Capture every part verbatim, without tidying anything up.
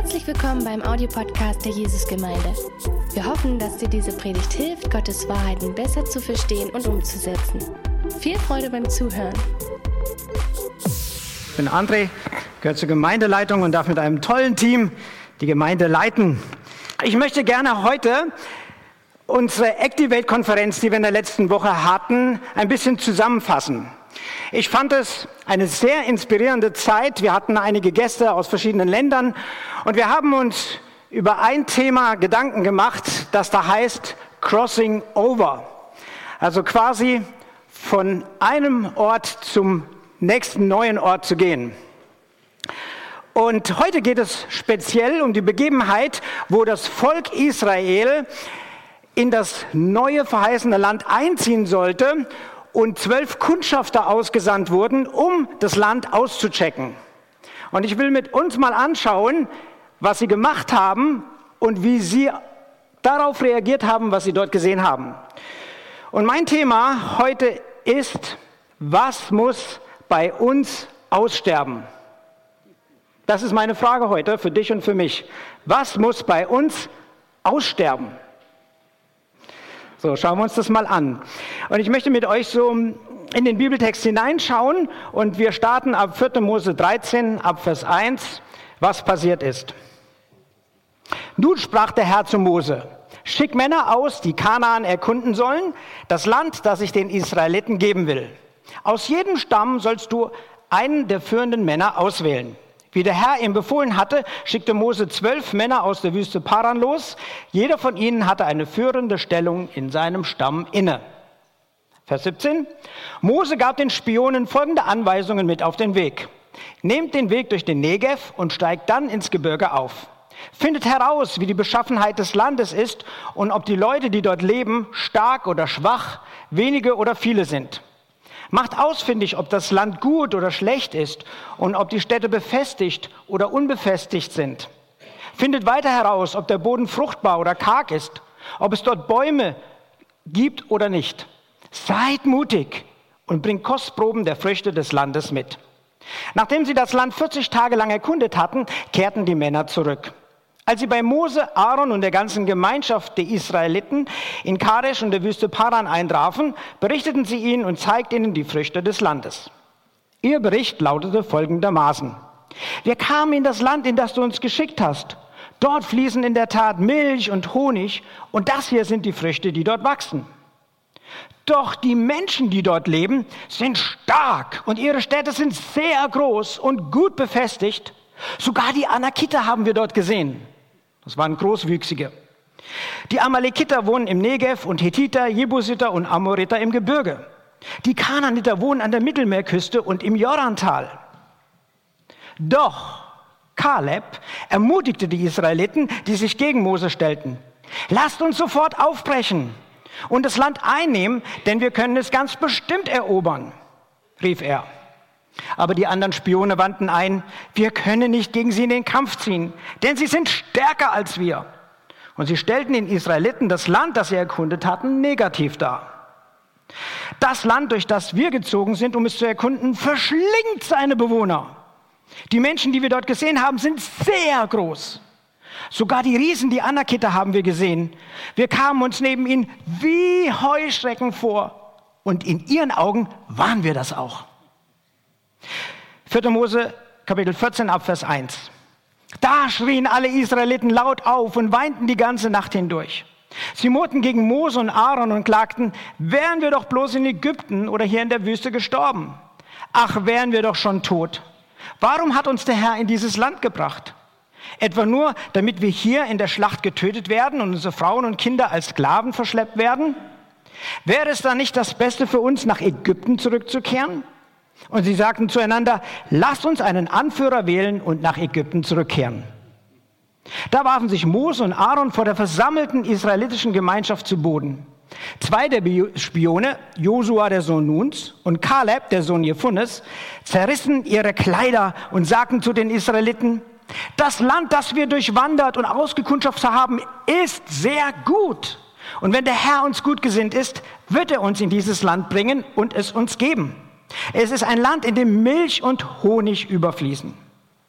Herzlich willkommen beim Audiopodcast der Jesusgemeinde. Wir hoffen, dass dir diese Predigt hilft, Gottes Wahrheiten besser zu verstehen und umzusetzen. Viel Freude beim Zuhören. Ich bin André, gehöre zur Gemeindeleitung und darf mit einem tollen Team die Gemeinde leiten. Ich möchte gerne heute unsere Activate-Konferenz, die wir in der letzten Woche hatten, ein bisschen zusammenfassen. Ich fand es eine sehr inspirierende Zeit. Wir hatten einige Gäste aus verschiedenen Ländern und wir haben uns über ein Thema Gedanken gemacht, das da heißt Crossing Over. Also quasi von einem Ort zum nächsten neuen Ort zu gehen. Und heute geht es speziell um die Begebenheit, wo das Volk Israel in das neue verheißene Land einziehen sollte und zwölf Kundschafter ausgesandt wurden, um das Land auszuchecken. Und ich will mit uns mal anschauen, was sie gemacht haben und wie sie darauf reagiert haben, was sie dort gesehen haben. Und mein Thema heute ist, was muss bei uns aussterben? Das ist meine Frage heute für dich und für mich. Was muss bei uns aussterben? So, schauen wir uns das mal an. Und ich möchte mit euch so in den Bibeltext hineinschauen und wir starten ab vierter Mose dreizehn, ab Vers eins, was passiert ist. Nun sprach der Herr zu Mose: Schick Männer aus, die Kanaan erkunden sollen, das Land, das ich den Israeliten geben will. Aus jedem Stamm sollst du einen der führenden Männer auswählen. Wie der Herr ihm befohlen hatte, schickte Mose zwölf Männer aus der Wüste Paran los. Jeder von ihnen hatte eine führende Stellung in seinem Stamm inne. Vers siebzehn. Mose gab den Spionen folgende Anweisungen mit auf den Weg. Nehmt den Weg durch den Negev und steigt dann ins Gebirge auf. Findet heraus, wie die Beschaffenheit des Landes ist und ob die Leute, die dort leben, stark oder schwach, wenige oder viele sind. Macht ausfindig, ob das Land gut oder schlecht ist und ob die Städte befestigt oder unbefestigt sind. Findet weiter heraus, ob der Boden fruchtbar oder karg ist, ob es dort Bäume gibt oder nicht. Seid mutig und bringt Kostproben der Früchte des Landes mit. Nachdem sie das Land vierzig Tage lang erkundet hatten, kehrten die Männer zurück. Als sie bei Mose, Aaron und der ganzen Gemeinschaft der Israeliten in Kadesh und der Wüste Paran eintrafen, berichteten sie ihnen und zeigten ihnen die Früchte des Landes. Ihr Bericht lautete folgendermaßen: Wir kamen in das Land, in das du uns geschickt hast. Dort fließen in der Tat Milch und Honig und das hier sind die Früchte, die dort wachsen. Doch die Menschen, die dort leben, sind stark und ihre Städte sind sehr groß und gut befestigt. Sogar die Anakiter haben wir dort gesehen. Das waren Großwüchsige. Die Amalekiter wohnen im Negev und Hethiter, Jebusiter und Amoriter im Gebirge. Die Kanaaniter wohnen an der Mittelmeerküste und im Jordantal. Doch Kaleb ermutigte die Israeliten, die sich gegen Mose stellten. Lasst uns sofort aufbrechen und das Land einnehmen, denn wir können es ganz bestimmt erobern, rief er. Aber die anderen Spione wandten ein: Wir können nicht gegen sie in den Kampf ziehen, denn sie sind stärker als wir. Und sie stellten den Israeliten das Land, das sie erkundet hatten, negativ dar. Das Land, durch das wir gezogen sind, um es zu erkunden, verschlingt seine Bewohner. Die Menschen, die wir dort gesehen haben, sind sehr groß. Sogar die Riesen, die Anakiter, haben wir gesehen. Wir kamen uns neben ihnen wie Heuschrecken vor. Und in ihren Augen waren wir das auch. vierter Mose, Kapitel vierzehn, ab Vers eins. Da schrien alle Israeliten laut auf und weinten die ganze Nacht hindurch. Sie murrten gegen Mose und Aaron und klagten: Wären wir doch bloß in Ägypten oder hier in der Wüste gestorben. Ach, wären wir doch schon tot. Warum hat uns der Herr in dieses Land gebracht? Etwa nur, damit wir hier in der Schlacht getötet werden und unsere Frauen und Kinder als Sklaven verschleppt werden? Wäre es dann nicht das Beste für uns, nach Ägypten zurückzukehren? Und sie sagten zueinander: Lasst uns einen Anführer wählen und nach Ägypten zurückkehren. Da warfen sich Mose und Aaron vor der versammelten israelitischen Gemeinschaft zu Boden. Zwei der Spione, Josua der Sohn Nuns und Kaleb der Sohn Jephunes, zerrissen ihre Kleider und sagten zu den Israeliten: Das Land, das wir durchwandert und ausgekundschaftet haben, ist sehr gut. Und wenn der Herr uns gut gesinnt ist, wird er uns in dieses Land bringen und es uns geben. Es ist ein Land, in dem Milch und Honig überfließen.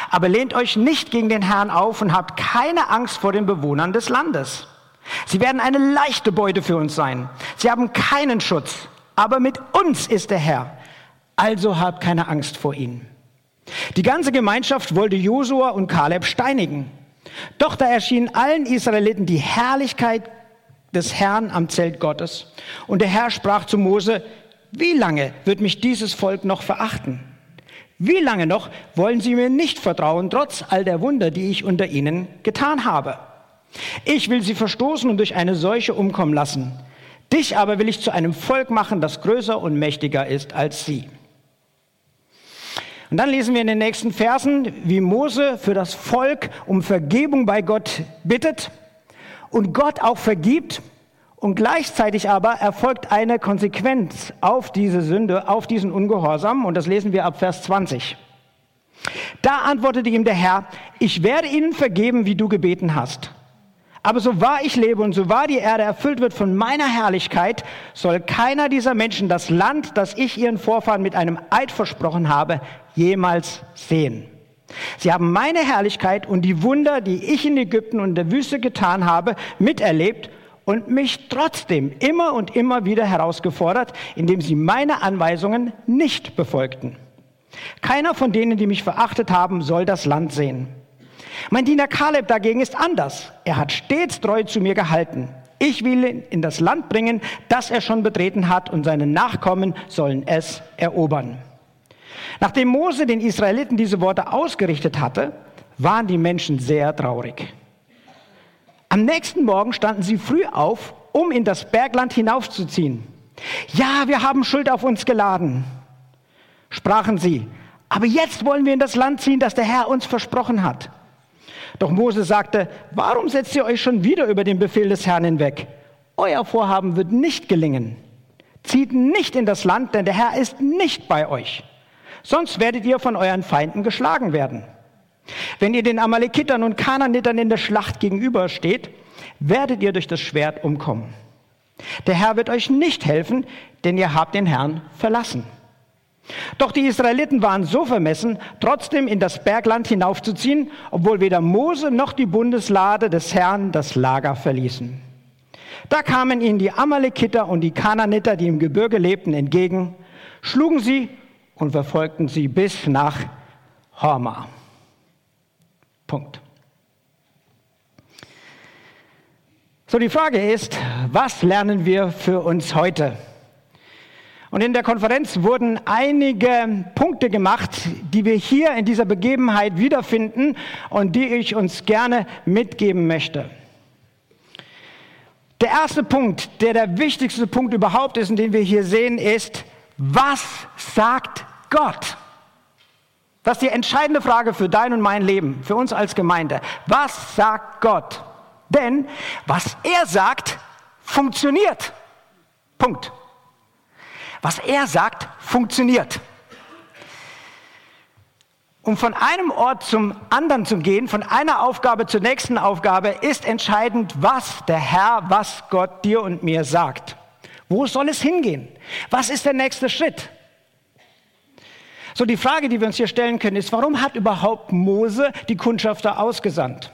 Aber lehnt euch nicht gegen den Herrn auf und habt keine Angst vor den Bewohnern des Landes. Sie werden eine leichte Beute für uns sein. Sie haben keinen Schutz, aber mit uns ist der Herr. Also habt keine Angst vor ihnen. Die ganze Gemeinschaft wollte Josua und Kaleb steinigen. Doch da erschien allen Israeliten die Herrlichkeit des Herrn am Zelt Gottes. Und der Herr sprach zu Mose: Wie lange wird mich dieses Volk noch verachten? Wie lange noch wollen sie mir nicht vertrauen, trotz all der Wunder, die ich unter ihnen getan habe? Ich will sie verstoßen und durch eine Seuche umkommen lassen. Dich aber will ich zu einem Volk machen, das größer und mächtiger ist als sie. Und dann lesen wir in den nächsten Versen, wie Mose für das Volk um Vergebung bei Gott bittet und Gott auch vergibt. Und gleichzeitig aber erfolgt eine Konsequenz auf diese Sünde, auf diesen Ungehorsam. Und das lesen wir ab Vers zwanzig. Da antwortete ihm der Herr: Ich werde ihnen vergeben, wie du gebeten hast. Aber so wahr ich lebe und so wahr die Erde erfüllt wird von meiner Herrlichkeit, soll keiner dieser Menschen das Land, das ich ihren Vorfahren mit einem Eid versprochen habe, jemals sehen. Sie haben meine Herrlichkeit und die Wunder, die ich in Ägypten und der Wüste getan habe, miterlebt und mich trotzdem immer und immer wieder herausgefordert, indem sie meine Anweisungen nicht befolgten. Keiner von denen, die mich verachtet haben, soll das Land sehen. Mein Diener Kaleb dagegen ist anders. Er hat stets treu zu mir gehalten. Ich will ihn in das Land bringen, das er schon betreten hat, und seine Nachkommen sollen es erobern. Nachdem Mose den Israeliten diese Worte ausgerichtet hatte, waren die Menschen sehr traurig. Am nächsten Morgen standen sie früh auf, um in das Bergland hinaufzuziehen. Ja, wir haben Schuld auf uns geladen, sprachen sie. Aber jetzt wollen wir in das Land ziehen, das der Herr uns versprochen hat. Doch Mose sagte: Warum setzt ihr euch schon wieder über den Befehl des Herrn hinweg? Euer Vorhaben wird nicht gelingen. Zieht nicht in das Land, denn der Herr ist nicht bei euch. Sonst werdet ihr von euren Feinden geschlagen werden. Wenn ihr den Amalekitern und Kanaanitern in der Schlacht gegenübersteht, werdet ihr durch das Schwert umkommen. Der Herr wird euch nicht helfen, denn ihr habt den Herrn verlassen. Doch die Israeliten waren so vermessen, trotzdem in das Bergland hinaufzuziehen, obwohl weder Mose noch die Bundeslade des Herrn das Lager verließen. Da kamen ihnen die Amalekiter und die Kanaaniter, die im Gebirge lebten, entgegen, schlugen sie und verfolgten sie bis nach Horma. Punkt. So, die Frage ist, was lernen wir für uns heute? Und in der Konferenz wurden einige Punkte gemacht, die wir hier in dieser Begebenheit wiederfinden und die ich uns gerne mitgeben möchte. Der erste Punkt, der der wichtigste Punkt überhaupt ist und den wir hier sehen, ist: Was sagt Gott? Das ist die entscheidende Frage für dein und mein Leben, für uns als Gemeinde. Was sagt Gott? Denn was er sagt, funktioniert. Punkt. Was er sagt, funktioniert. Um von einem Ort zum anderen zu gehen, von einer Aufgabe zur nächsten Aufgabe, ist entscheidend, was der Herr, was Gott dir und mir sagt. Wo soll es hingehen? Was ist der nächste Schritt? So, die Frage, die wir uns hier stellen können, ist: Warum hat überhaupt Mose die Kundschafter ausgesandt?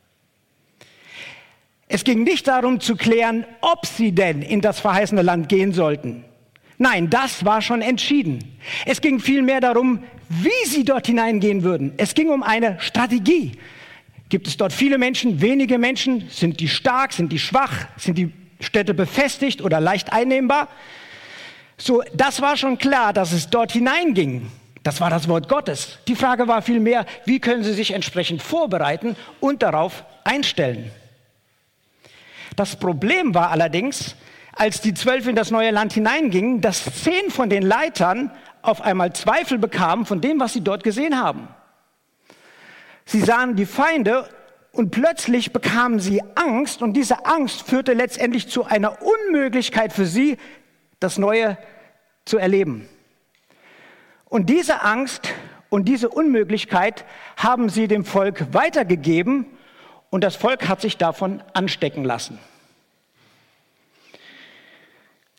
Es ging nicht darum zu klären, ob sie denn in das verheißene Land gehen sollten. Nein, das war schon entschieden. Es ging vielmehr darum, wie sie dort hineingehen würden. Es ging um eine Strategie. Gibt es dort viele Menschen, wenige Menschen? Sind die stark, sind die schwach? Sind die Städte befestigt oder leicht einnehmbar? So, das war schon klar, dass es dort hineinging. Das war das Wort Gottes. Die Frage war vielmehr, wie können sie sich entsprechend vorbereiten und darauf einstellen? Das Problem war allerdings, als die Zwölf in das neue Land hineingingen, dass zehn von den Leitern auf einmal Zweifel bekamen von dem, was sie dort gesehen haben. Sie sahen die Feinde und plötzlich bekamen sie Angst, und diese Angst führte letztendlich zu einer Unmöglichkeit für sie, das Neue zu erleben. Und diese Angst und diese Unmöglichkeit haben sie dem Volk weitergegeben, und das Volk hat sich davon anstecken lassen.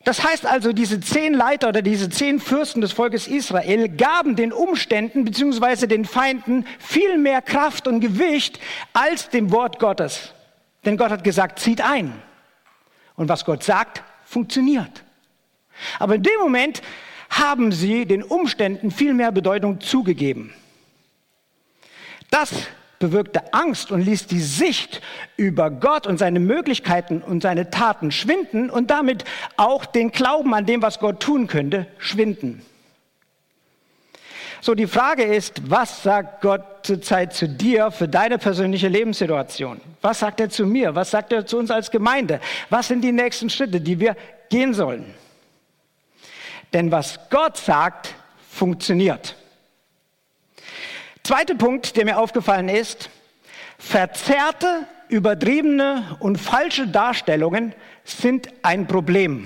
Das heißt also, diese zehn Leiter oder diese zehn Fürsten des Volkes Israel gaben den Umständen bzw. den Feinden viel mehr Kraft und Gewicht als dem Wort Gottes. Denn Gott hat gesagt, zieht ein. Und was Gott sagt, funktioniert. Aber in dem Moment haben sie den Umständen viel mehr Bedeutung zugegeben. Das bewirkte Angst und ließ die Sicht über Gott und seine Möglichkeiten und seine Taten schwinden und damit auch den Glauben an dem, was Gott tun könnte, schwinden. So, die Frage ist, was sagt Gott zurzeit zu dir für deine persönliche Lebenssituation? Was sagt er zu mir? Was sagt er zu uns als Gemeinde? Was sind die nächsten Schritte, die wir gehen sollen? Denn was Gott sagt, funktioniert. Zweiter Punkt, der mir aufgefallen ist: Verzerrte, übertriebene und falsche Darstellungen sind ein Problem.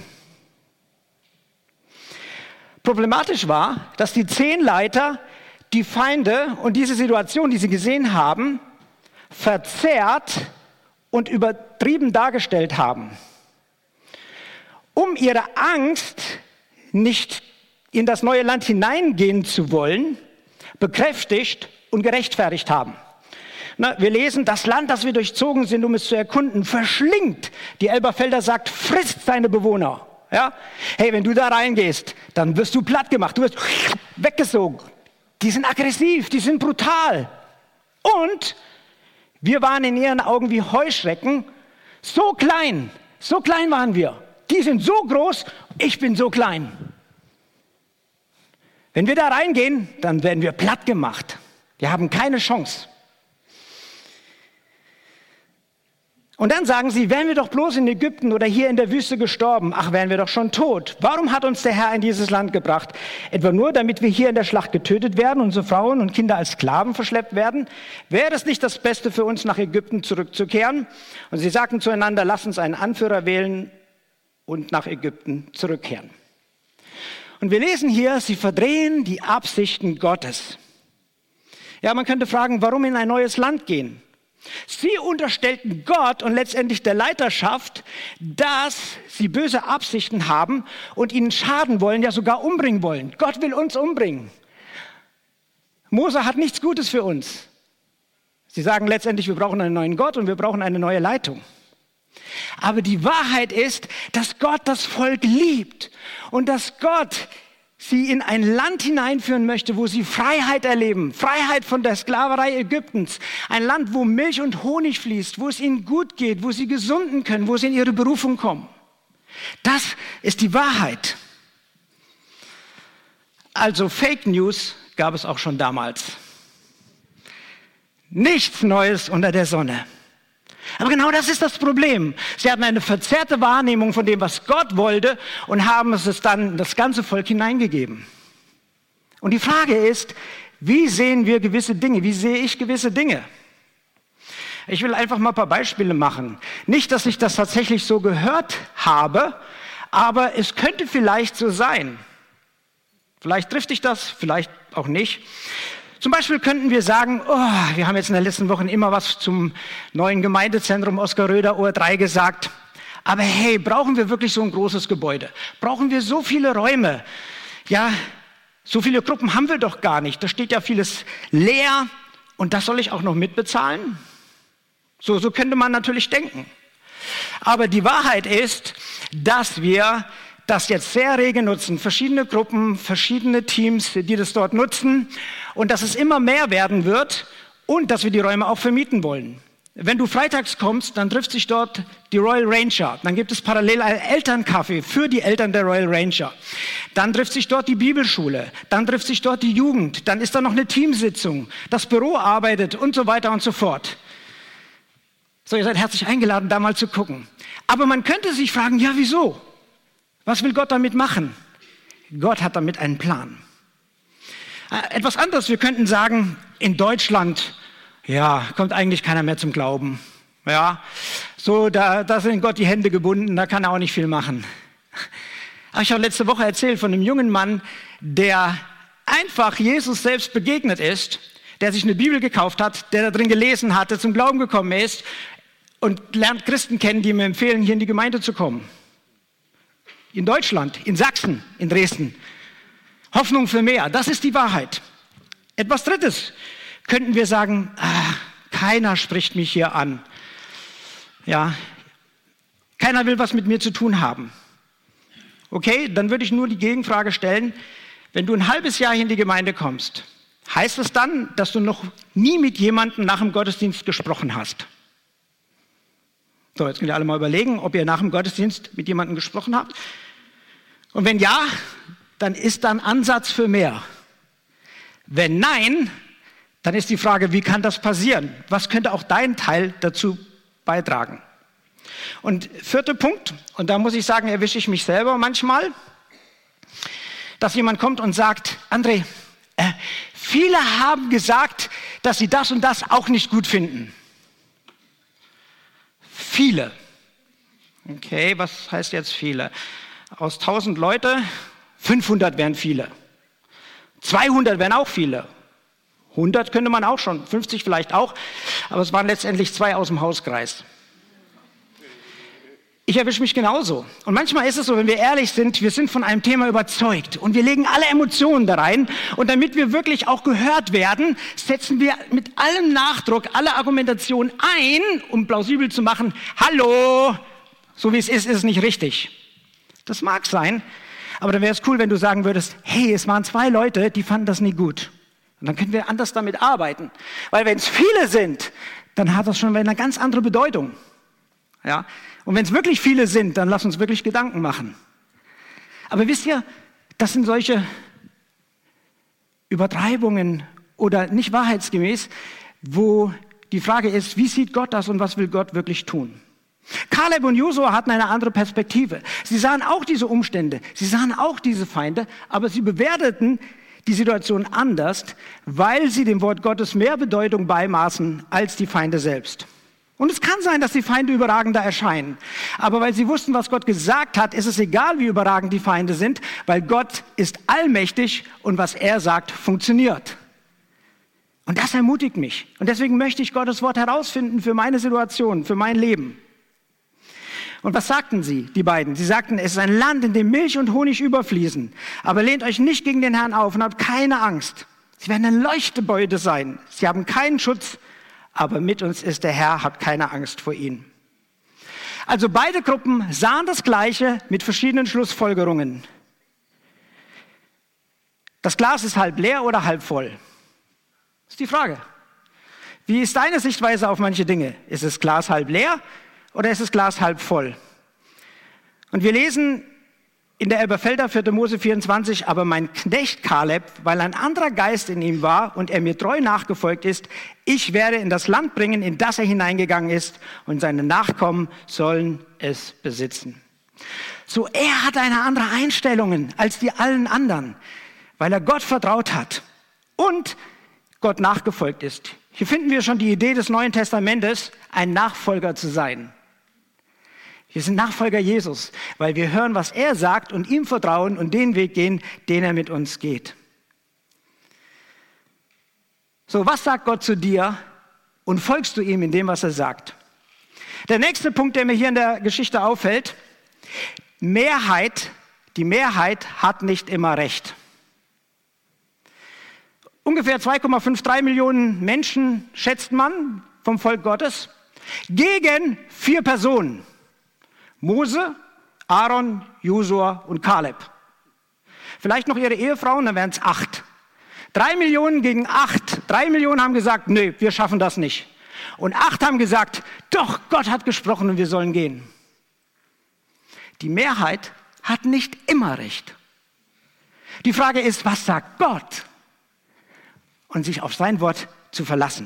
Problematisch war, dass die zehn Leiter die Feinde und diese Situation, die sie gesehen haben, verzerrt und übertrieben dargestellt haben, um ihre Angst, nicht in das neue Land hineingehen zu wollen, bekräftigt und gerechtfertigt haben. Na, wir lesen, das Land, das wir durchzogen sind, um es zu erkunden, verschlingt. Die Elberfelder sagt, frisst seine Bewohner. Ja? Hey, wenn du da reingehst, dann wirst du platt gemacht, du wirst weggesogen. Die sind aggressiv, die sind brutal. Und wir waren in ihren Augen wie Heuschrecken, so klein, so klein waren wir. Die sind so groß, ich bin so klein. Wenn wir da reingehen, dann werden wir platt gemacht. Wir haben keine Chance. Und dann sagen sie, wären wir doch bloß in Ägypten oder hier in der Wüste gestorben, ach, wären wir doch schon tot. Warum hat uns der Herr in dieses Land gebracht? Etwa nur, damit wir hier in der Schlacht getötet werden, unsere Frauen und Kinder als Sklaven verschleppt werden? Wäre es nicht das Beste für uns, nach Ägypten zurückzukehren? Und sie sagten zueinander, lass uns einen Anführer wählen und nach Ägypten zurückkehren. Und wir lesen hier, sie verdrehen die Absichten Gottes. Ja, man könnte fragen, warum in ein neues Land gehen? Sie unterstellten Gott und letztendlich der Leiterschaft, dass sie böse Absichten haben und ihnen schaden wollen, ja sogar umbringen wollen. Gott will uns umbringen. Mose hat nichts Gutes für uns. Sie sagen letztendlich, wir brauchen einen neuen Gott und wir brauchen eine neue Leitung. Aber die Wahrheit ist, dass Gott das Volk liebt und dass Gott sie in ein Land hineinführen möchte, wo sie Freiheit erleben. Freiheit von der Sklaverei Ägyptens. Ein Land, wo Milch und Honig fließt, wo es ihnen gut geht, wo sie gesunden können, wo sie in ihre Berufung kommen. Das ist die Wahrheit. Also Fake News gab es auch schon damals. Nichts Neues unter der Sonne. Aber genau das ist das Problem. Sie hatten eine verzerrte Wahrnehmung von dem, was Gott wollte, und haben es dann das ganze Volk hineingegeben. Und die Frage ist, wie sehen wir gewisse Dinge? Wie sehe ich gewisse Dinge? Ich will einfach mal ein paar Beispiele machen. Nicht, dass ich das tatsächlich so gehört habe, aber es könnte vielleicht so sein. Vielleicht trifft dich das, vielleicht auch nicht. Zum Beispiel könnten wir sagen, oh, wir haben jetzt in den letzten Wochen immer was zum neuen Gemeindezentrum Oskar-Röder O R drei gesagt. Aber hey, brauchen wir wirklich so ein großes Gebäude? Brauchen wir so viele Räume? Ja, so viele Gruppen haben wir doch gar nicht. Da steht ja vieles leer und das soll ich auch noch mitbezahlen? So, so könnte man natürlich denken. Aber die Wahrheit ist, dass wir das jetzt sehr rege nutzen, verschiedene Gruppen, verschiedene Teams, die das dort nutzen, und dass es immer mehr werden wird und dass wir die Räume auch vermieten wollen. Wenn du freitags kommst, dann trifft sich dort die Royal Ranger. Dann gibt es parallel einen Elterncafé für die Eltern der Royal Ranger. Dann trifft sich dort die Bibelschule. Dann trifft sich dort die Jugend. Dann ist da noch eine Teamsitzung. Das Büro arbeitet und so weiter und so fort. So, ihr seid herzlich eingeladen, da mal zu gucken. Aber man könnte sich fragen, ja, wieso? Was will Gott damit machen? Gott hat damit einen Plan. Etwas anderes, wir könnten sagen, in Deutschland, ja, kommt eigentlich keiner mehr zum Glauben. Ja, so, da, da sind Gott die Hände gebunden, da kann er auch nicht viel machen. Aber ich habe letzte Woche erzählt von einem jungen Mann, der einfach Jesus selbst begegnet ist, der sich eine Bibel gekauft hat, der da drin gelesen hat, der zum Glauben gekommen ist und lernt Christen kennen, die ihm empfehlen, hier in die Gemeinde zu kommen. in Deutschland, in Sachsen, in Dresden. Hoffnung für mehr, das ist die Wahrheit. Etwas Drittes könnten wir sagen, ah, keiner spricht mich hier an. Ja, keiner will was mit mir zu tun haben. Okay, dann würde ich nur die Gegenfrage stellen, wenn du ein halbes Jahr hier in die Gemeinde kommst, heißt es dann, dass du noch nie mit jemandem nach dem Gottesdienst gesprochen hast? So, jetzt könnt ihr alle mal überlegen, ob ihr nach dem Gottesdienst mit jemandem gesprochen habt. Und wenn ja, dann ist da ein Ansatz für mehr. Wenn nein, dann ist die Frage, wie kann das passieren? Was könnte auch dein Teil dazu beitragen? Und vierter Punkt, und da muss ich sagen, erwische ich mich selber manchmal, dass jemand kommt und sagt, André, äh, viele haben gesagt, dass sie das und das auch nicht gut finden. Viele. Okay, was heißt jetzt viele? Aus tausend Leute, fünfhundert wären viele. zweihundert wären auch viele. hundert könnte man auch schon, fünfzig vielleicht auch, aber es waren letztendlich zwei aus dem Hauskreis. Ich erwische mich genauso. Und manchmal ist es so, wenn wir ehrlich sind, wir sind von einem Thema überzeugt und wir legen alle Emotionen da rein. Und damit wir wirklich auch gehört werden, setzen wir mit allem Nachdruck alle Argumentation ein, um plausibel zu machen, hallo, so wie es ist, ist es nicht richtig. Das mag sein, aber dann wäre es cool, wenn du sagen würdest, hey, es waren zwei Leute, die fanden das nie gut. Und dann können wir anders damit arbeiten. Weil wenn es viele sind, dann hat das schon eine ganz andere Bedeutung. Ja? Und wenn es wirklich viele sind, dann lass uns wirklich Gedanken machen. Aber wisst ihr, das sind solche Übertreibungen oder nicht wahrheitsgemäß, wo die Frage ist, wie sieht Gott das und was will Gott wirklich tun? Kaleb und Josua hatten eine andere Perspektive. Sie sahen auch diese Umstände, sie sahen auch diese Feinde, aber sie bewerteten die Situation anders, weil sie dem Wort Gottes mehr Bedeutung beimaßen als die Feinde selbst. Und es kann sein, dass die Feinde überragender erscheinen. Aber weil sie wussten, was Gott gesagt hat, ist es egal, wie überragend die Feinde sind, weil Gott ist allmächtig und was er sagt, funktioniert. Und das ermutigt mich. Und deswegen möchte ich Gottes Wort herausfinden für meine Situation, für mein Leben. Und was sagten sie, die beiden? Sie sagten, es ist ein Land, in dem Milch und Honig überfließen. Aber lehnt euch nicht gegen den Herrn auf und habt keine Angst. Sie werden eine Leuchtebeute sein. Sie haben keinen Schutz, aber mit uns ist der Herr, habt keine Angst vor ihm. Also beide Gruppen sahen das Gleiche mit verschiedenen Schlussfolgerungen. Das Glas ist halb leer oder halb voll? Das ist die Frage. Wie ist deine Sichtweise auf manche Dinge? Ist das Glas halb leer oder ist das Glas halb voll? Und wir lesen in der Elberfelder vierte Mose vierundzwanzig, aber mein Knecht Kaleb, weil ein anderer Geist in ihm war und er mir treu nachgefolgt ist, ich werde in das Land bringen, in das er hineingegangen ist, und seine Nachkommen sollen es besitzen. So, er hatte eine andere Einstellung als die allen anderen, weil er Gott vertraut hat und Gott nachgefolgt ist. Hier finden wir schon die Idee des Neuen Testamentes, ein Nachfolger zu sein. Wir sind Nachfolger Jesus, weil wir hören, was er sagt und ihm vertrauen und den Weg gehen, den er mit uns geht. So, was sagt Gott zu dir und folgst du ihm in dem, was er sagt? Der nächste Punkt, der mir hier in der Geschichte auffällt, Mehrheit, die Mehrheit hat nicht immer recht. Ungefähr zwei Komma drei Millionen Menschen, schätzt man, vom Volk Gottes, gegen vier Personen. Mose, Aaron, Josua und Kaleb. Vielleicht noch ihre Ehefrauen, dann wären es acht. Drei Millionen gegen acht. Drei Millionen haben gesagt, nee, wir schaffen das nicht. Und acht haben gesagt, doch, Gott hat gesprochen und wir sollen gehen. Die Mehrheit hat nicht immer recht. Die Frage ist, was sagt Gott? Und sich auf sein Wort zu verlassen.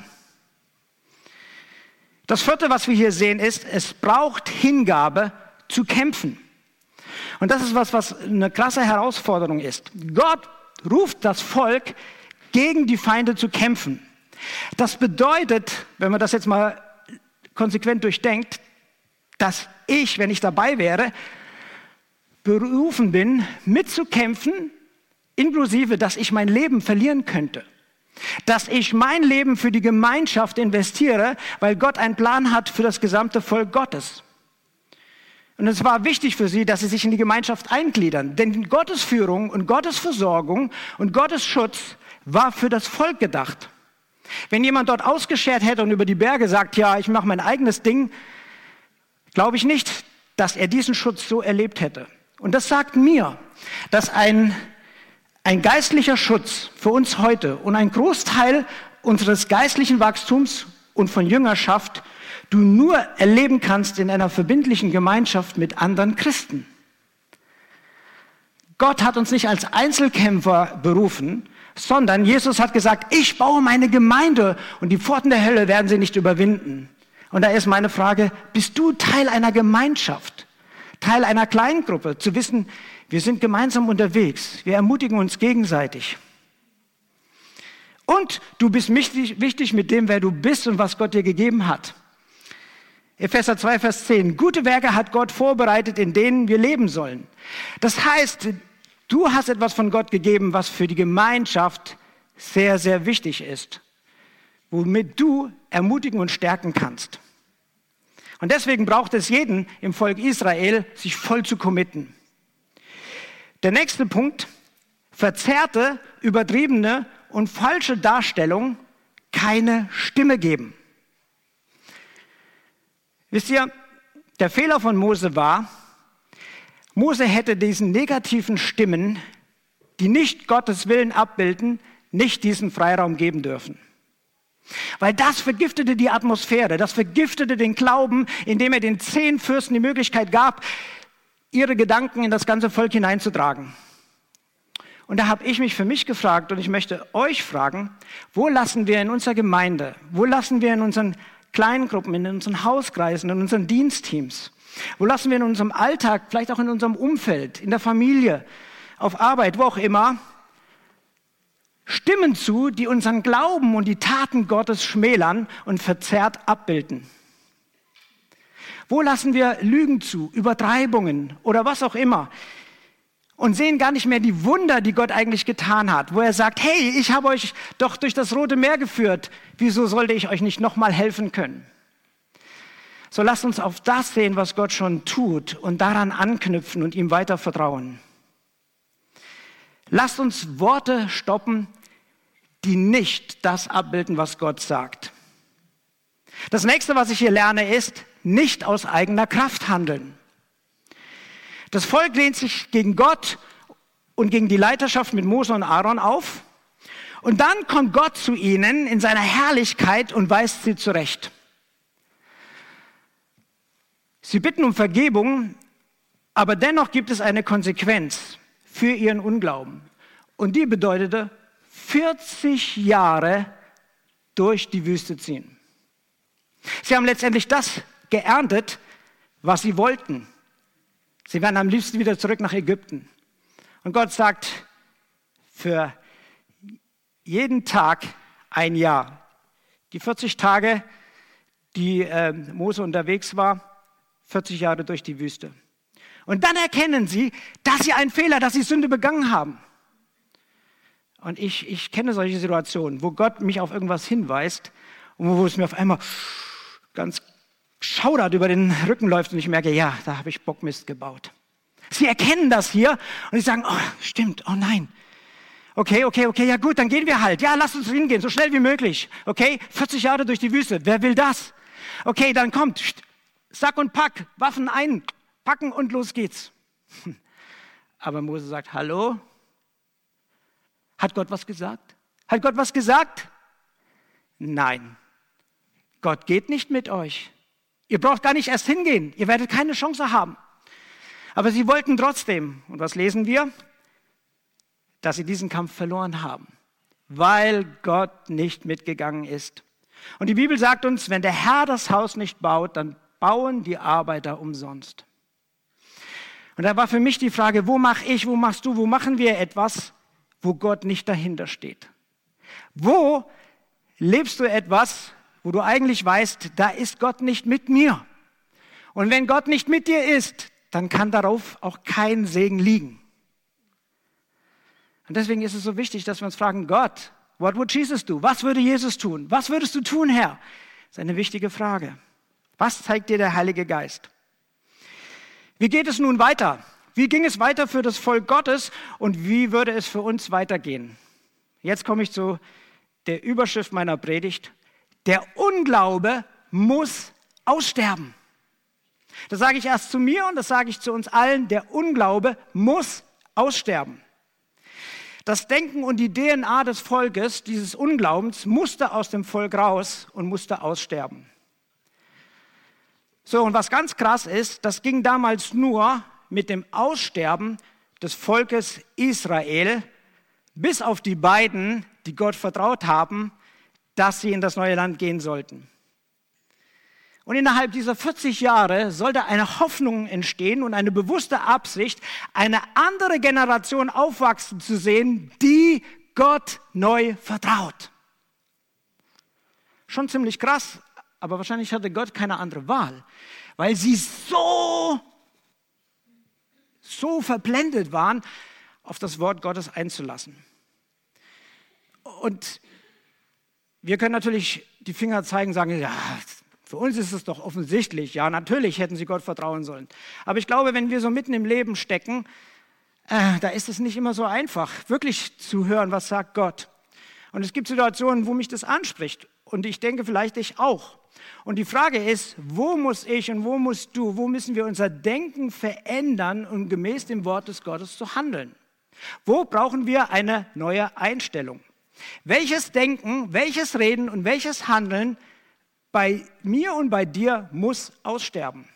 Das vierte, was wir hier sehen, ist, es braucht Hingabe zu kämpfen. Und das ist was, was eine krasse Herausforderung ist. Gott ruft das Volk, gegen die Feinde zu kämpfen. Das bedeutet, wenn man das jetzt mal konsequent durchdenkt, dass ich, wenn ich dabei wäre, berufen bin, mitzukämpfen, inklusive, dass ich mein Leben verlieren könnte. Dass ich mein Leben für die Gemeinschaft investiere, weil Gott einen Plan hat für das gesamte Volk Gottes. Und es war wichtig für sie, dass sie sich in die Gemeinschaft eingliedern. Denn Gottes Führung und Gottes Versorgung und Gottes Schutz war für das Volk gedacht. Wenn jemand dort ausgeschert hätte und über die Berge sagt, ja, ich mache mein eigenes Ding, glaube ich nicht, dass er diesen Schutz so erlebt hätte. Und das sagt mir, dass ein, ein geistlicher Schutz für uns heute und ein Großteil unseres geistlichen Wachstums und von Jüngerschaft du nur erleben kannst in einer verbindlichen Gemeinschaft mit anderen Christen. Gott hat uns nicht als Einzelkämpfer berufen, sondern Jesus hat gesagt, ich baue meine Gemeinde und die Pforten der Hölle werden sie nicht überwinden. Und da ist meine Frage, bist du Teil einer Gemeinschaft, Teil einer Kleingruppe, zu wissen, wir sind gemeinsam unterwegs, wir ermutigen uns gegenseitig. Und du bist wichtig, wichtig mit dem, wer du bist und was Gott dir gegeben hat. Epheser zwei, Vers zehn. Gute Werke hat Gott vorbereitet, in denen wir leben sollen. Das heißt, du hast etwas von Gott gegeben, was für die Gemeinschaft sehr, sehr wichtig ist, womit du ermutigen und stärken kannst. Und deswegen braucht es jeden im Volk Israel, sich voll zu committen. Der nächste Punkt, verzerrte, übertriebene und falsche Darstellung keine Stimme geben. Wisst ihr, der Fehler von Mose war, Mose hätte diesen negativen Stimmen, die nicht Gottes Willen abbilden, nicht diesen Freiraum geben dürfen. Weil das vergiftete die Atmosphäre, das vergiftete den Glauben, indem er den zehn Fürsten die Möglichkeit gab, ihre Gedanken in das ganze Volk hineinzutragen. Und da habe ich mich für mich gefragt und ich möchte euch fragen, wo lassen wir in unserer Gemeinde, wo lassen wir in unseren kleinen Gruppen, in unseren Hauskreisen, in unseren Dienstteams, wo lassen wir in unserem Alltag, vielleicht auch in unserem Umfeld, in der Familie, auf Arbeit, wo auch immer, Stimmen zu, die unseren Glauben und die Taten Gottes schmälern und verzerrt abbilden? Wo lassen wir Lügen zu, Übertreibungen oder was auch immer und sehen gar nicht mehr die Wunder, die Gott eigentlich getan hat, wo er sagt, hey, ich habe euch doch durch das Rote Meer geführt, wieso sollte ich euch nicht nochmal helfen können? So lasst uns auf das sehen, was Gott schon tut und daran anknüpfen und ihm weiter vertrauen. Lasst uns Worte stoppen, die nicht das abbilden, was Gott sagt. Das nächste, was ich hier lerne, ist, nicht aus eigener Kraft handeln. Das Volk lehnt sich gegen Gott und gegen die Leiterschaft mit Mose und Aaron auf. Und dann kommt Gott zu ihnen in seiner Herrlichkeit und weist sie zurecht. Sie bitten um Vergebung, aber dennoch gibt es eine Konsequenz für ihren Unglauben. Und die bedeutete vierzig Jahre durch die Wüste ziehen. Sie haben letztendlich das geerntet, was sie wollten. Sie werden am liebsten wieder zurück nach Ägypten. Und Gott sagt, für jeden Tag ein Jahr. Die vierzig Tage, die äh, Mose unterwegs war, vierzig Jahre durch die Wüste. Und dann erkennen sie, dass sie einen Fehler, dass sie Sünde begangen haben. Und ich, ich kenne solche Situationen, wo Gott mich auf irgendwas hinweist und wo es mir auf einmal ganz schaudert über den Rücken läuft und ich merke, ja, da habe ich Bockmist gebaut. Sie erkennen das hier und sie sagen, oh, stimmt, oh nein. Okay, okay, okay, ja gut, dann gehen wir halt. Ja, lass uns hingehen, so schnell wie möglich. Okay, vierzig Jahre durch die Wüste, wer will das? Okay, dann kommt, Sack und Pack, Waffen einpacken und los geht's. Aber Mose sagt, hallo? Hat Gott was gesagt? Hat Gott was gesagt? Nein, Gott geht nicht mit euch. Ihr braucht gar nicht erst hingehen, ihr werdet keine Chance haben. Aber sie wollten trotzdem, und was lesen wir? Dass sie diesen Kampf verloren haben, weil Gott nicht mitgegangen ist. Und die Bibel sagt uns, wenn der Herr das Haus nicht baut, dann bauen die Arbeiter umsonst. Und da war für mich die Frage, wo mache ich, wo machst du, wo machen wir etwas, wo Gott nicht dahinter steht? Wo lebst du etwas, wo du eigentlich weißt, da ist Gott nicht mit mir. Und wenn Gott nicht mit dir ist, dann kann darauf auch kein Segen liegen. Und deswegen ist es so wichtig, dass wir uns fragen, Gott, what would Jesus do? Was würde Jesus tun? Was würdest du tun, Herr? Das ist eine wichtige Frage. Was zeigt dir der Heilige Geist? Wie geht es nun weiter? Wie ging es weiter für das Volk Gottes und wie würde es für uns weitergehen? Jetzt komme ich zu der Überschrift meiner Predigt. Der Unglaube muss aussterben. Das sage ich erst zu mir und das sage ich zu uns allen. Der Unglaube muss aussterben. Das Denken und die D N A des Volkes, dieses Unglaubens, musste aus dem Volk raus und musste aussterben. So, und was ganz krass ist, das ging damals nur mit dem Aussterben des Volkes Israel, bis auf die beiden, die Gott vertraut haben, dass sie in das neue Land gehen sollten. Und innerhalb dieser vierzig Jahre sollte eine Hoffnung entstehen und eine bewusste Absicht, eine andere Generation aufwachsen zu sehen, die Gott neu vertraut. Schon ziemlich krass, aber wahrscheinlich hatte Gott keine andere Wahl, weil sie so, so verblendet waren, auf das Wort Gottes einzulassen. Und wir können natürlich die Finger zeigen und sagen, ja, für uns ist es doch offensichtlich, ja, natürlich hätten sie Gott vertrauen sollen. Aber ich glaube, wenn wir so mitten im Leben stecken, äh, da ist es nicht immer so einfach, wirklich zu hören, was sagt Gott. Und es gibt Situationen, wo mich das anspricht. Und ich denke vielleicht ich auch. Und die Frage ist, wo muss ich und wo musst du, wo müssen wir unser Denken verändern, um gemäß dem Wort des Gottes zu handeln? Wo brauchen wir eine neue Einstellung? Welches Denken, welches Reden und welches Handeln bei mir und bei dir muss aussterben?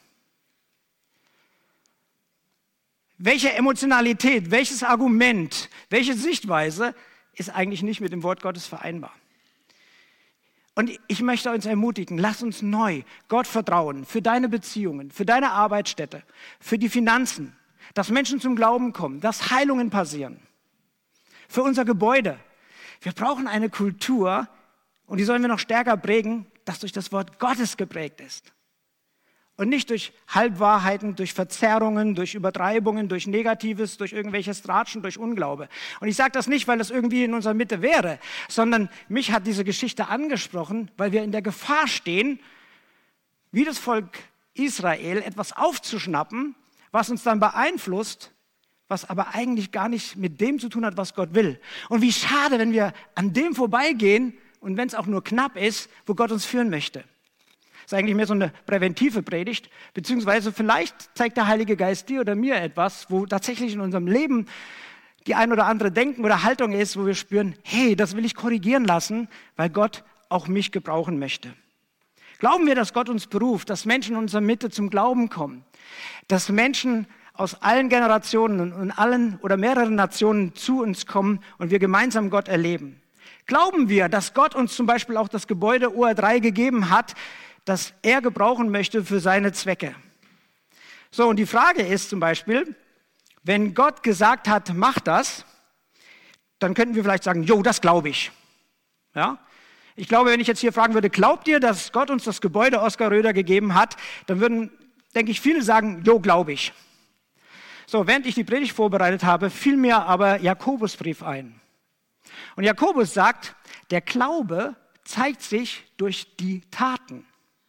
Welche Emotionalität, welches Argument, welche Sichtweise ist eigentlich nicht mit dem Wort Gottes vereinbar? Und ich möchte uns ermutigen, lass uns neu Gott vertrauen für deine Beziehungen, für deine Arbeitsstätte, für die Finanzen, dass Menschen zum Glauben kommen, dass Heilungen passieren, für unser Gebäude. Wir brauchen eine Kultur, und die sollen wir noch stärker prägen, das durch das Wort Gottes geprägt ist. Und nicht durch Halbwahrheiten, durch Verzerrungen, durch Übertreibungen, durch Negatives, durch irgendwelches Tratschen, durch Unglaube. Und ich sage das nicht, weil das irgendwie in unserer Mitte wäre, sondern mich hat diese Geschichte angesprochen, weil wir in der Gefahr stehen, wie das Volk Israel etwas aufzuschnappen, was uns dann beeinflusst, was aber eigentlich gar nicht mit dem zu tun hat, was Gott will. Und wie schade, wenn wir an dem vorbeigehen und wenn es auch nur knapp ist, wo Gott uns führen möchte. Das ist eigentlich mehr so eine präventive Predigt, beziehungsweise vielleicht zeigt der Heilige Geist dir oder mir etwas, wo tatsächlich in unserem Leben die ein oder andere Denken oder Haltung ist, wo wir spüren, hey, das will ich korrigieren lassen, weil Gott auch mich gebrauchen möchte. Glauben wir, dass Gott uns beruft, dass Menschen in unserer Mitte zum Glauben kommen, dass Menschen aus allen Generationen und allen oder mehreren Nationen zu uns kommen und wir gemeinsam Gott erleben. Glauben wir, dass Gott uns zum Beispiel auch das Gebäude O R drei gegeben hat, das er gebrauchen möchte für seine Zwecke? So, und die Frage ist zum Beispiel, wenn Gott gesagt hat, mach das, dann könnten wir vielleicht sagen, jo, das glaube ich. Ja? Ich glaube, wenn ich jetzt hier fragen würde, glaubt ihr, dass Gott uns das Gebäude Oskar Röder gegeben hat, dann würden, denke ich, viele sagen, jo, glaube ich. So, während ich die Predigt vorbereitet habe, fiel mir aber Jakobusbrief ein. Und Jakobus sagt, der Glaube zeigt sich durch die Taten.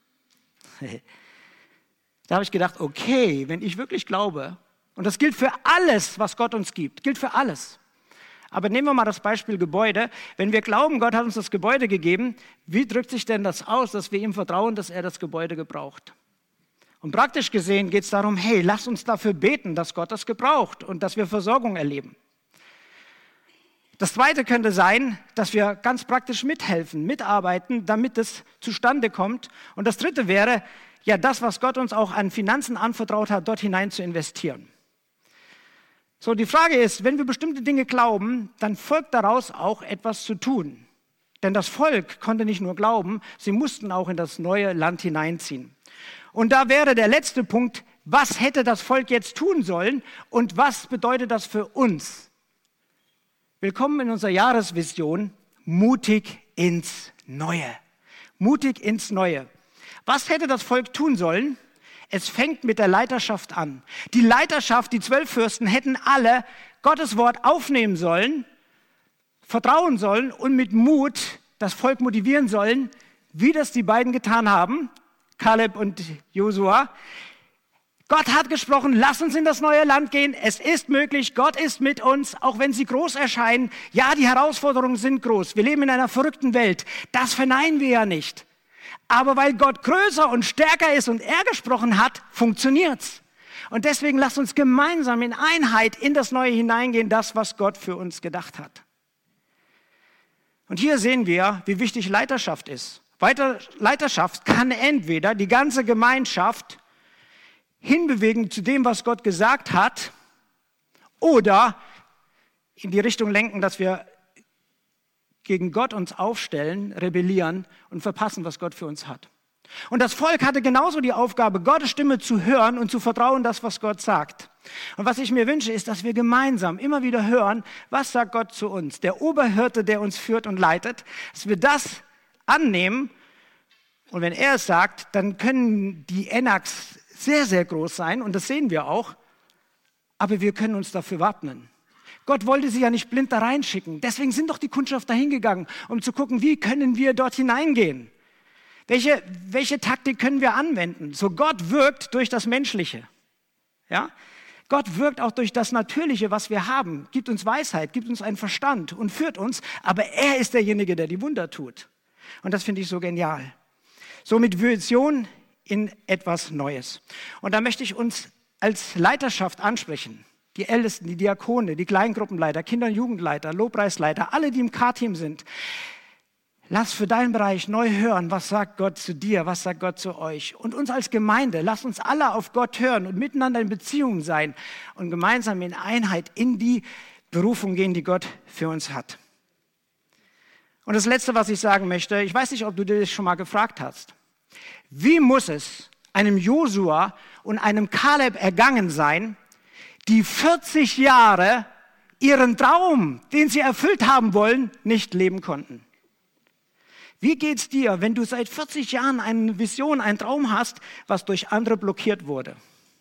Da habe ich gedacht, okay, wenn ich wirklich glaube, und das gilt für alles, was Gott uns gibt, gilt für alles. Aber nehmen wir mal das Beispiel Gebäude. Wenn wir glauben, Gott hat uns das Gebäude gegeben, wie drückt sich denn das aus, dass wir ihm vertrauen, dass er das Gebäude gebraucht? Und praktisch gesehen geht es darum, hey, lass uns dafür beten, dass Gott das gebraucht und dass wir Versorgung erleben. Das Zweite könnte sein, dass wir ganz praktisch mithelfen, mitarbeiten, damit es zustande kommt. Und das Dritte wäre, ja, das, was Gott uns auch an Finanzen anvertraut hat, dort hinein zu investieren. So, die Frage ist, wenn wir bestimmte Dinge glauben, dann folgt daraus auch etwas zu tun. Denn das Volk konnte nicht nur glauben, sie mussten auch in das neue Land hineinziehen. Und da wäre der letzte Punkt, was hätte das Volk jetzt tun sollen und was bedeutet das für uns? Willkommen in unserer Jahresvision, mutig ins Neue. Mutig ins Neue. Was hätte das Volk tun sollen? Es fängt mit der Leiterschaft an. Die Leiterschaft, die zwölf Fürsten, hätten alle Gottes Wort aufnehmen sollen, vertrauen sollen und mit Mut das Volk motivieren sollen, wie das die beiden getan haben, Kaleb und Josua. Gott hat gesprochen, lass uns in das neue Land gehen. Es ist möglich, Gott ist mit uns, auch wenn sie groß erscheinen. Ja, die Herausforderungen sind groß. Wir leben in einer verrückten Welt. Das verneinen wir ja nicht. Aber weil Gott größer und stärker ist und er gesprochen hat, funktioniert's. Und deswegen lasst uns gemeinsam in Einheit in das Neue hineingehen, das, was Gott für uns gedacht hat. Und hier sehen wir, wie wichtig Leiterschaft ist. Weiter Leiterschaft kann entweder die ganze Gemeinschaft hinbewegen zu dem, was Gott gesagt hat, oder in die Richtung lenken, dass wir gegen Gott uns aufstellen, rebellieren und verpassen, was Gott für uns hat. Und das Volk hatte genauso die Aufgabe, Gottes Stimme zu hören und zu vertrauen, das, was Gott sagt. Und was ich mir wünsche, ist, dass wir gemeinsam immer wieder hören, was sagt Gott zu uns, der Oberhirte, der uns führt und leitet, dass wir das annehmen. Und wenn er es sagt, dann können die Enaks sehr, sehr groß sein, und das sehen wir auch, aber wir können uns dafür wappnen. Gott wollte sie ja nicht blind da reinschicken, deswegen sind doch die Kundschafter hingegangen, um zu gucken, wie können wir dort hineingehen? Welche, welche Taktik können wir anwenden? So, Gott wirkt durch das Menschliche. Ja? Gott wirkt auch durch das Natürliche, was wir haben, gibt uns Weisheit, gibt uns einen Verstand und führt uns, aber er ist derjenige, der die Wunder tut. Und das finde ich so genial. So mit Vision in etwas Neues. Und da möchte ich uns als Leiterschaft ansprechen. Die Ältesten, die Diakone, die Kleingruppenleiter, Kinder- und Jugendleiter, Lobpreisleiter, alle, die im K-Team sind. Lass für deinen Bereich neu hören, was sagt Gott zu dir, was sagt Gott zu euch. Und uns als Gemeinde, lass uns alle auf Gott hören und miteinander in Beziehung sein und gemeinsam in Einheit in die Berufung gehen, die Gott für uns hat. Und das Letzte, was ich sagen möchte, ich weiß nicht, ob du dir das schon mal gefragt hast. Wie muss es einem Josua und einem Kaleb ergangen sein, die vierzig Jahre ihren Traum, den sie erfüllt haben wollen, nicht leben konnten? Wie geht's dir, wenn du seit vierzig Jahren eine Vision, einen Traum hast, was durch andere blockiert wurde?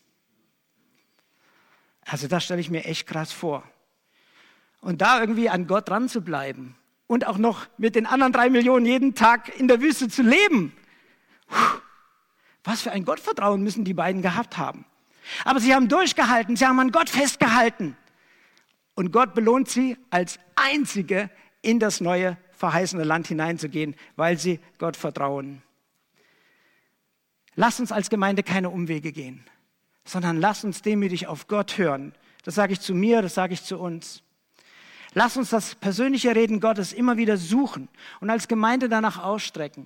Also das stelle ich mir echt krass vor. Und da irgendwie an Gott dran zu bleiben und auch noch mit den anderen drei Millionen jeden Tag in der Wüste zu leben. Was für ein Gottvertrauen müssen die beiden gehabt haben. Aber sie haben durchgehalten, sie haben an Gott festgehalten. Und Gott belohnt sie als Einzige in das neue verheißene Land hineinzugehen, weil sie Gott vertrauen. Lasst uns als Gemeinde keine Umwege gehen, sondern lasst uns demütig auf Gott hören. Das sage ich zu mir, das sage ich zu uns. Lasst uns das persönliche Reden Gottes immer wieder suchen und als Gemeinde danach ausstrecken.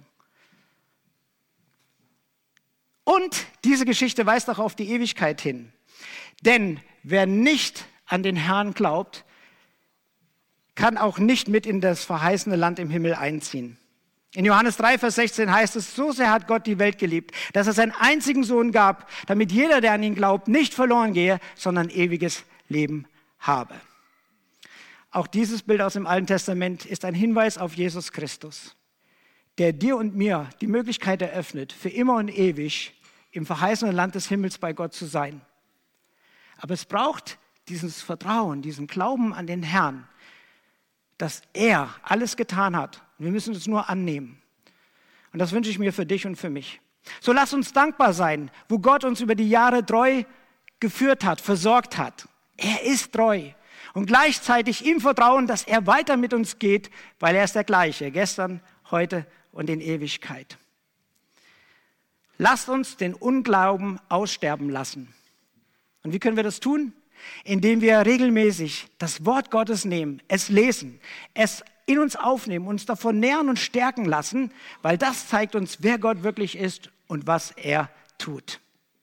Und diese Geschichte weist auch auf die Ewigkeit hin. Denn wer nicht an den Herrn glaubt, kann auch nicht mit in das verheißene Land im Himmel einziehen. In Johannes drei, Vers sechzehn heißt es, so sehr hat Gott die Welt geliebt, dass er seinen einzigen Sohn gab, damit jeder, der an ihn glaubt, nicht verloren gehe, sondern ewiges Leben habe. Auch dieses Bild aus dem Alten Testament ist ein Hinweis auf Jesus Christus, der dir und mir die Möglichkeit eröffnet, für immer und ewig im verheißenen Land des Himmels bei Gott zu sein. Aber es braucht dieses Vertrauen, diesen Glauben an den Herrn, dass er alles getan hat. Wir müssen es nur annehmen. Und das wünsche ich mir für dich und für mich. So lass uns dankbar sein, wo Gott uns über die Jahre treu geführt hat, versorgt hat. Er ist treu. Und gleichzeitig ihm vertrauen, dass er weiter mit uns geht, weil er ist der gleiche, gestern, heute und in Ewigkeit. Lasst uns den Unglauben aussterben lassen. Und wie können wir das tun? Indem wir regelmäßig das Wort Gottes nehmen, es lesen, es in uns aufnehmen, uns davon nähren und stärken lassen, weil das zeigt uns, wer Gott wirklich ist und was er tut.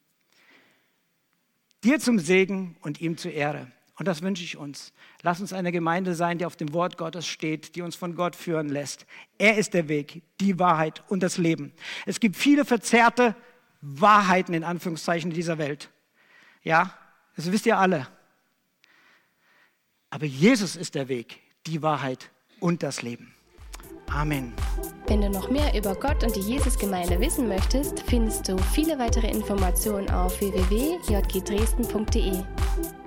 Dir zum Segen und ihm zur Ehre. Und das wünsche ich uns. Lass uns eine Gemeinde sein, die auf dem Wort Gottes steht, die uns von Gott führen lässt. Er ist der Weg, die Wahrheit und das Leben. Es gibt viele verzerrte Wahrheiten in Anführungszeichen in dieser Welt. Ja, das wisst ihr alle. Aber Jesus ist der Weg, die Wahrheit und das Leben. Amen. Wenn du noch mehr über Gott und die Jesusgemeinde wissen möchtest, findest du viele weitere Informationen auf w w w punkt j g dresden punkt d e.